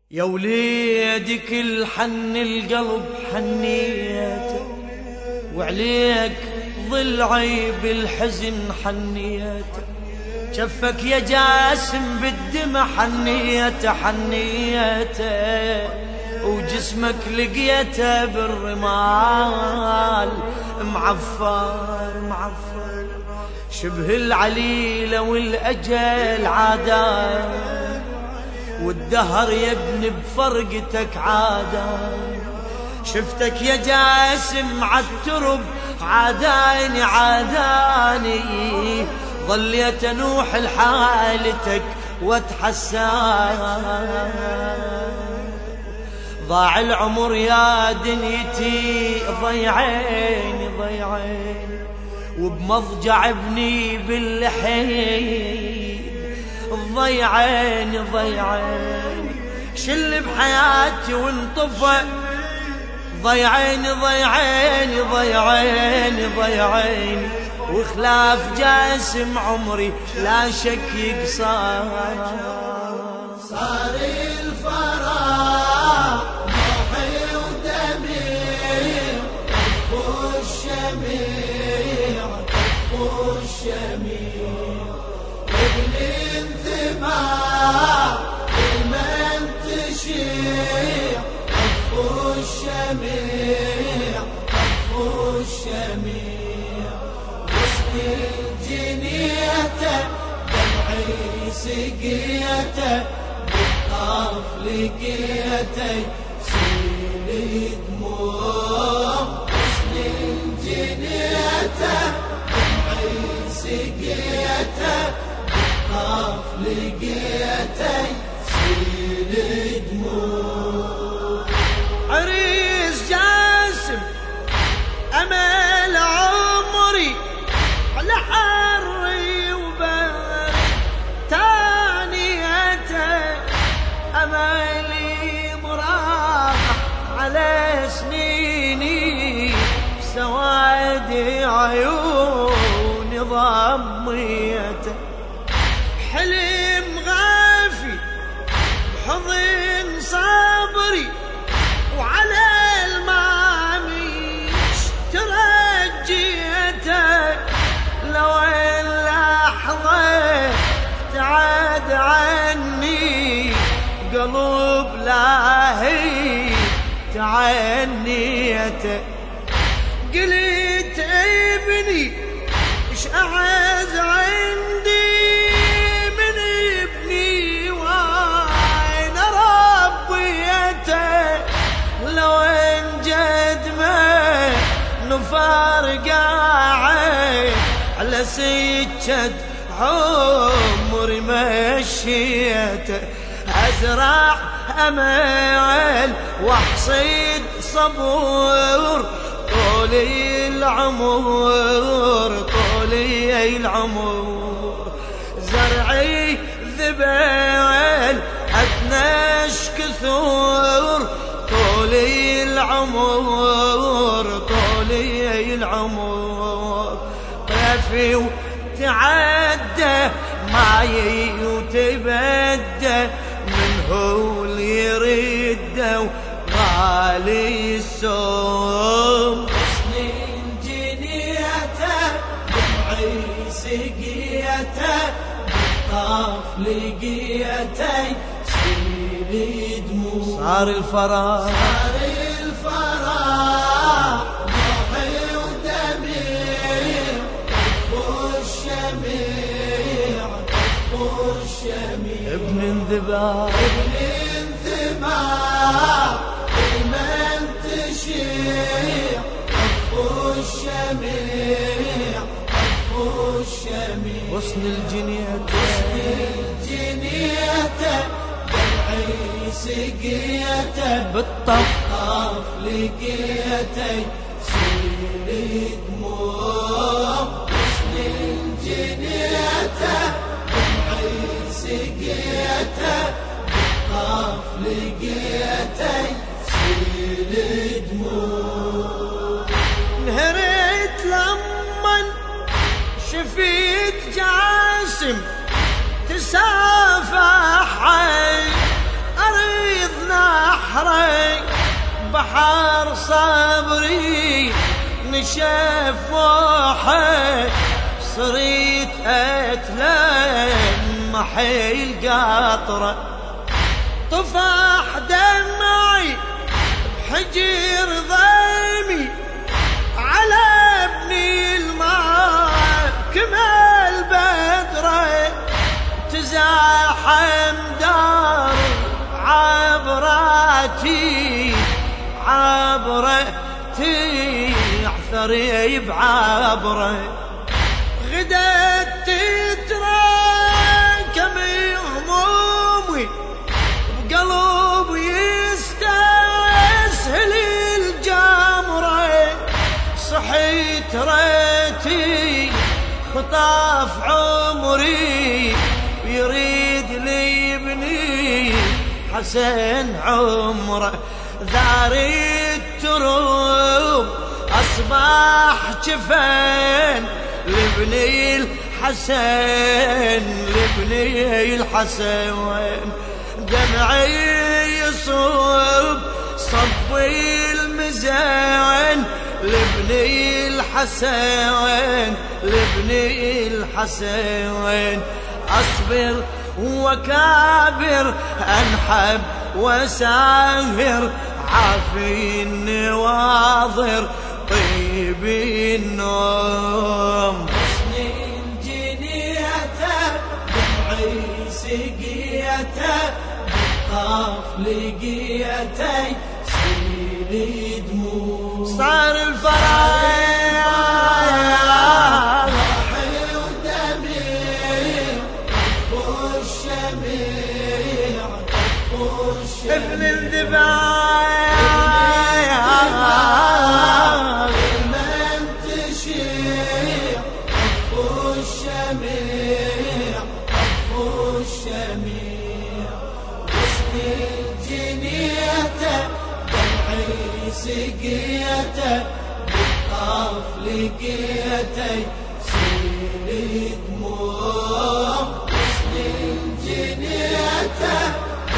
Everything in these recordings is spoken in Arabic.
يا وليدك الحن القلب حنيته، وعليك ضلعي بالحزن حنيته، جفك يا جاسم بالدمع حنيته حنيته، وجسمك لقيته بالرمال معفر معفر، شبه العليلة والأجل عادا، والدهر يا ابن بفرقتك عادا، شفتك يا جاسم عالترب عاداني عاداني، ظليت انوح لحالتك واتحسان، ضاع العمر يا دنيتي ضيعيني ضيعيني، وبمضجع ابني باللحيد ضيعيني ضيعيني، شل بحياتي وانطفى ضيعيني ضيعيني ضيعيني ضيعيني، وخلاف جاسم عمري لا شك يقصر، صار الفراق روحي ودمي، طفوا الشميع طفوا الشميع، وبالانثمار المن تشيع، طفوا الشميع طفوا الشميع، وسط الجنيته دمعي سقيته، بالطرف لقيته سيل دموع، وسط الجنيته دمعي سقيته، بالطرف لقيته سيل دموع، عريس جاسم أمل عمري على حري وبرد، تانيته أملي مراح على سنيني، بسواد عيوني ضميته، حلم غافي بحضن صبري، وعلى الماميش ترجيته، لو اللحظة ابتعد عني قلب لاهي تعنيته، قلت ابني ايش اعز عندي من ابني وين ربيته، لو انجد ما نفارق على سكة عمري مشيته، ازرع امل واحصد صبور، طولي العمر طولي العمر، زرعي ذبل اتنش كثور، طولي العمر طولي العمر، طيفي وتعدى معي وتبدى، من هو اللي يرده وغالي السوم، سنين جنيته دمعي سقيته، بالطاف لقيته سيل دموع، صار الفراق صار الفراق روحي ودمي، طفوا الشميع طفوا الشميع، ابن انذباب ابن انثمار المن تشيع، طفوا الشميع طفوا الشميع، غصن الجنية الجنيته دمعي سقيته، بالطف لقيته سيل دموع، حسن الجنيته دمعي سقيته، بالطف لقيته سيل دموع، انهريت لمن شفيت جاسم تسافح، أريد نار صبري نشف وحي صريت أتلمح القطرة طفح دمعي بحجر ضيمي على ابني الماء كمال بدره تزاحم دار عبراتي عثري بعبره غدت تتراكم همومي بقلبي يستسهل الجمره صحيت ريتي خطاف عمري ويريد لي ابني حسن عمره ذاري التروب أصبح جفن لابني الحسن دمعي يصوب صفي المزان لابني الحسن أصبر وكابر أنحب وساهر عافي النواظر طيب النوم حسن جنيته دمعي سقيته بالطاف لقيته سيلي دموع صار الفراق ابن الدباع من تشيع طفو الشميع حسن جنيته دمعي سقيته بالطاف لقيته سيلي دموع حسن جنيته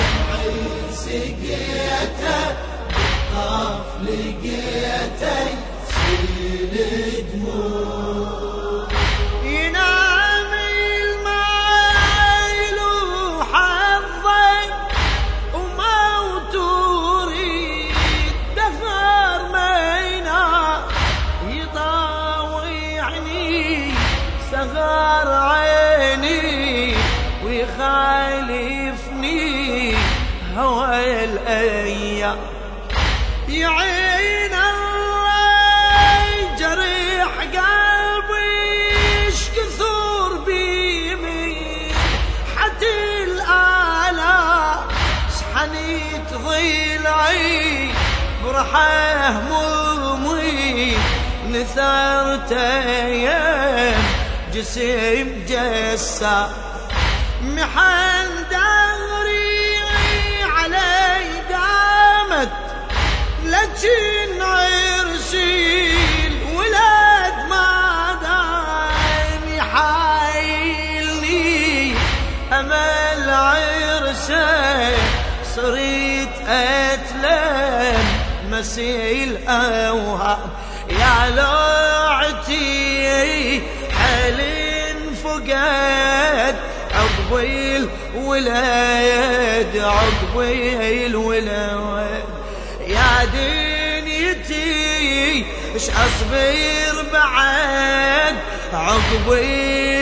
سقيته بالطاف لقيته سيل دموع ينام المايل وحظي وموت وريد دفر مينا يطاوعني صغار عيني ويخالفني هوى الأيام يعين الله جريح قلبي كثور بيمي حتى الآلاء سحنيت ضلعي برحه همومي نثرت أيام جسم جسا محن دغري علي دامت لكن عرسي الولاد ما دام يحايلني امل عرسه صريت اتلم مسيل اوهام يا لوعتي حلين فقد عقبي الولاد يا دنيتي اش اصبر بعد عقبي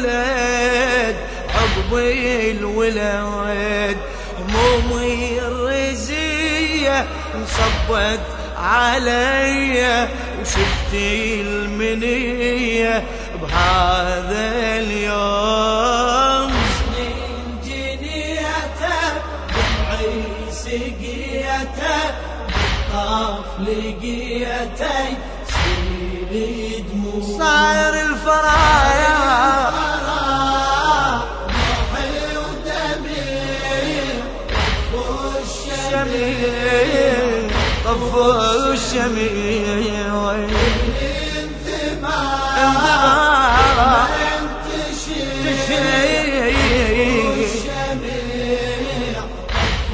الولاد همومي الرزية انصبت علي وشفتي المنية بهذا اليوم سنين جنيته دمعي سقيته بالطاف لقيته سيلي دموع صاير الفرايا روحي ودمي طفو الشميع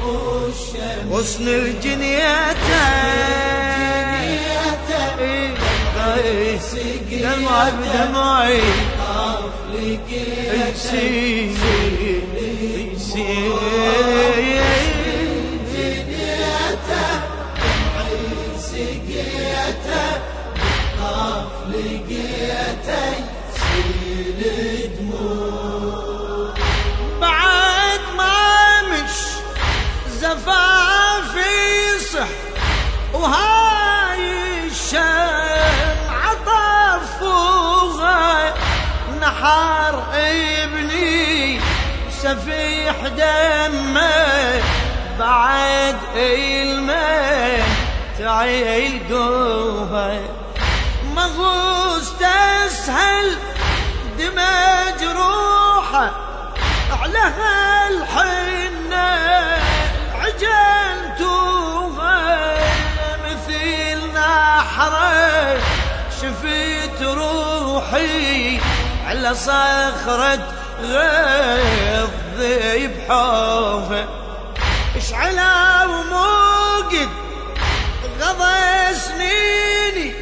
غصن الجنيته دمعي بدمعي يسيل بعد ما مش زفافي صح وهاي الشمعة طفوها نحر ابني سفيح دمه بعد المن تعيل قوها مغوص تسهل دمج روحه على هالحنة عجنتوها مثل نحرة شفت روحي على صخرة غض بحوفه اشعلا وموقد غضى سنيني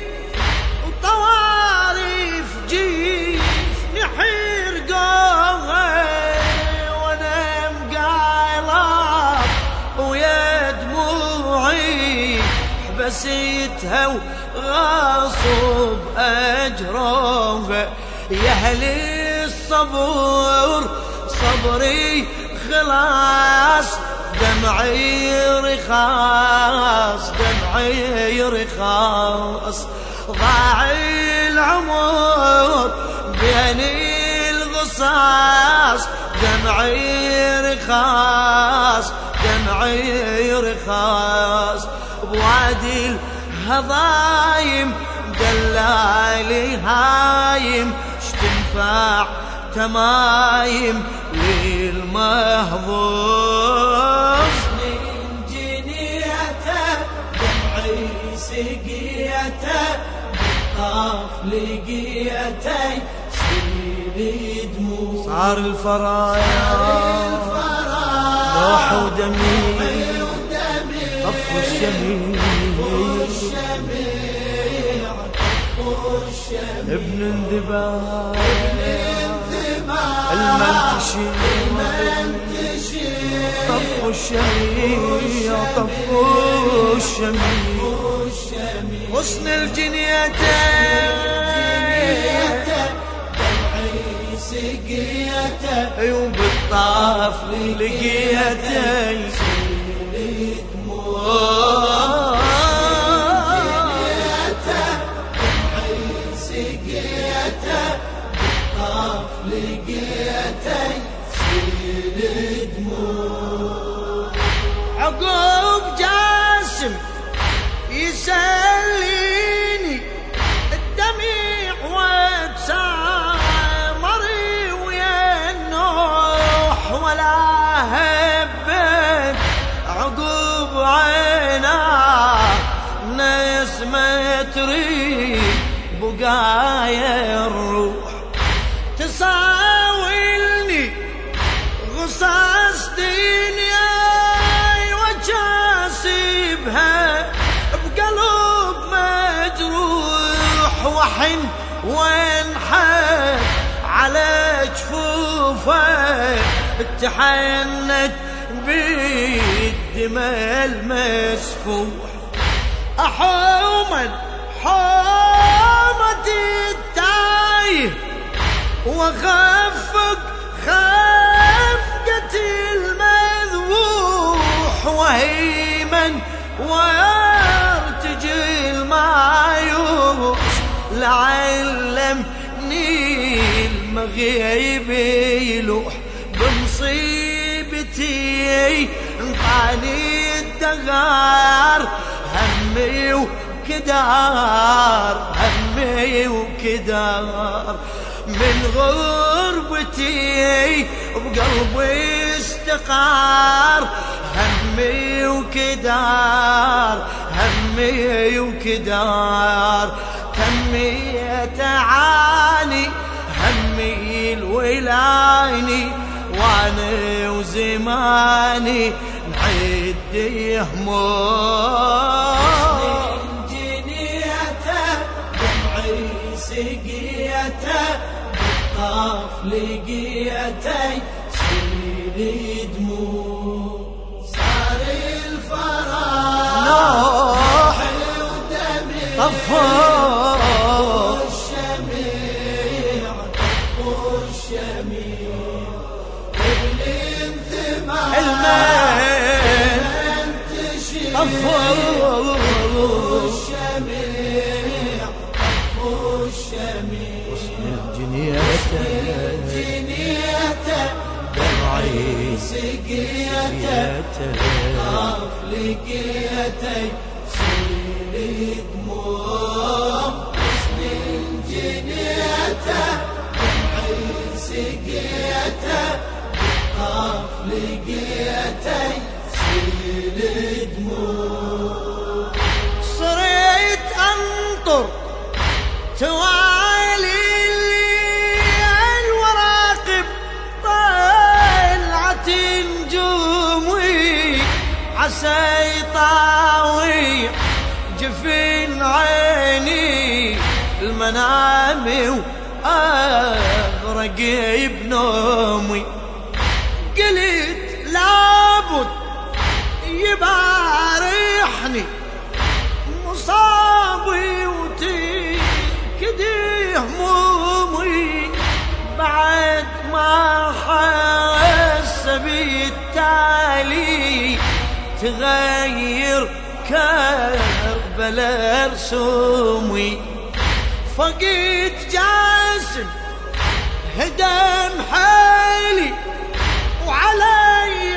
وطوارف جيفني حرقوها وانا مقايلة ويا دموعي حبستها وغاصب اجروها يا اهل الصبر صبري خلاص دمعي رخاص دمعي رخاص ضاع العمر بين الغصاص دمعي رخاص دمعي رخاص بوادي الهضايم دلالي هايم شتنفع تمايم للمهضوم من جنيته دمعي سقيته بالطاف لقيته سيل دموع صار الفرايا نوح ودمي طف الشميع ابن انذباب المنتشي طف الشميع طف الشميع غصن الجنيتين دمعي سقيته وبالطاف لقيتين عقوب جاسم يسليني الدميع وتسامري ويا النوح ولا هبت عقوب عينا نسمة تريد بقايا الروح تساويلني غصاص دنياي وجاسبها بقلب مجروح وحن وانحد على جفوفه تحنت بالدماء المسفوح أحومن حومة التايه وخفق خفقة المذبوح وهيمن وارتجي المايوس لعلمني المغيب يلوح بمصيبتي انطاني الدغار همي وكدار همي وكدار من غربتي بقلبي استقار همي وكدار همي وكدار تميت عاني همي الولايني وانا وزماني نعيش هموم جنيته دمعي سقيته بالطاف لقيته سيلي دموع صار الفراق نوح ودمي طفوا الشميع طفوا الشميع والانثمار المين طفوا الشميع طفوا الشميع جنيته دمعي سقيته طاف لقيته سيلي دموع سنين جنيته دمعي سقيته طاف لقيته سيلي دموع صريت أنطر توالي الليل وراقب طلعت نجومي عسى يطاوي جفن عيني المنامي وأغرق بنومي قلت لابد يبارحني مصابي وتكدي همومي بعد ما حس بالتالي تغير كربلاء رسومي فقيت جاسم هدم حالي وعلي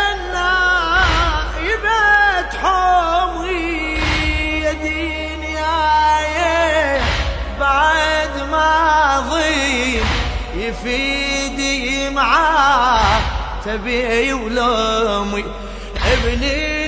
النايبات حومي يا دنياي بعد ما ضيم يفيدي معاه تبي ولومي ابن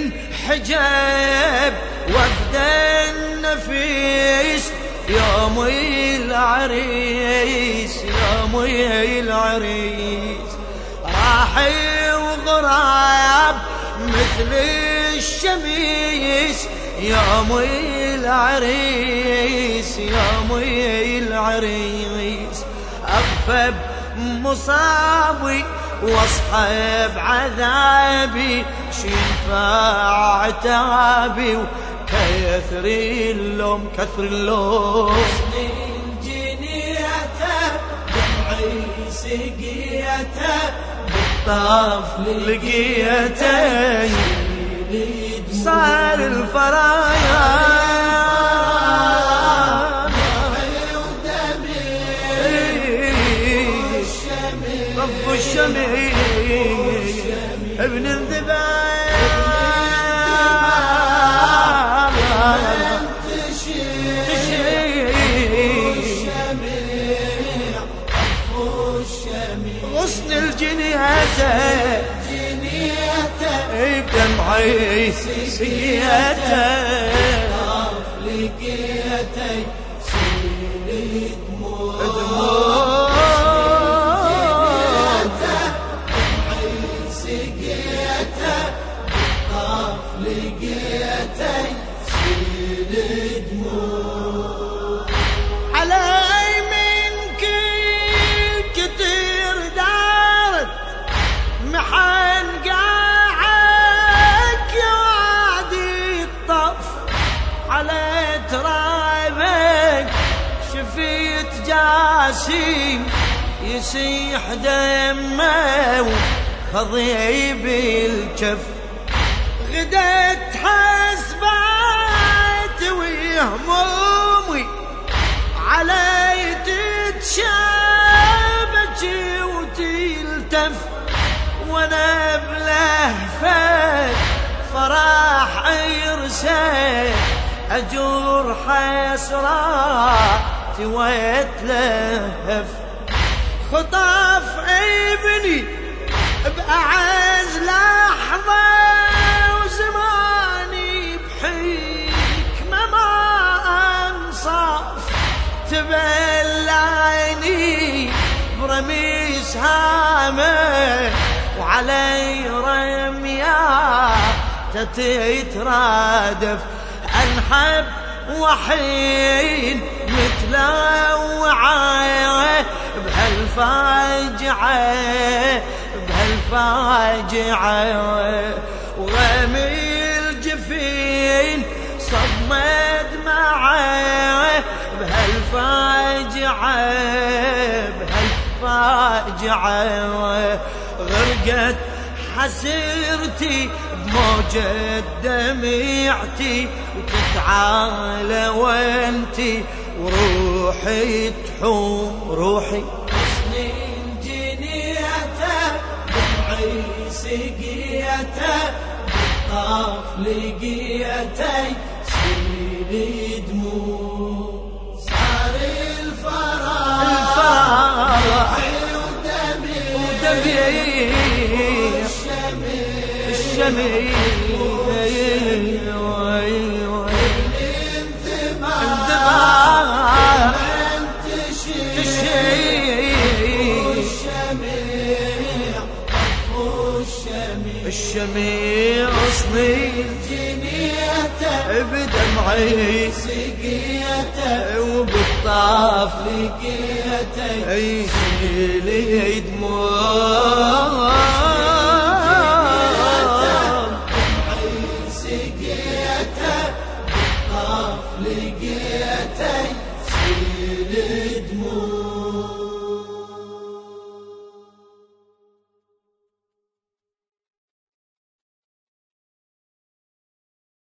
حجاب وفد النفيس يومي العريس يومي العريس راحي وغراب مثل الشميس يومي العريس يومي العريس أغفب مصابي واصحب عذابي شنفع عتابي وكثر اللوم كثر اللوم سنين جنيته دمعي سقيته بالطاف لقيته صار الفرايا رب الشميع ابن الذباب غصن الجنيته بدمعي سقيته طاف لقيته سيلي دموع سقيته طاف لقيته سيلي دموع علي من كل كتير دارت محن قاعك يا وادي الطف على ترابك شفيت جاسم يسيح دمه خضيب الجف غدت حسبات وهمومي علي تتشابك وتلتف وانا بلهفة فرح يرسل اجور حسرات واتلهف خطاف ابني بأعز لحظة وزماني بحكمة ما أنصاف تبلعني برميس هامه وعلي رمياه تترادف أنحب وحين متلوعة بهالفاجعة وغمي الجفين صمد معه بهالفاجعة غرقت حسرتي بموجة دمعتي وتتعالى وانتي وروحي تحوم روحي سنين جنيته دمعي سقيته بالطاف لقيته سيلي دموع صار الفرح ودمي الشميع الشميع صنيل جنيته بدمعي سقيته وبالطاف لقيته يسيلي دموع سقيته بالطاف لقيته سيل دموع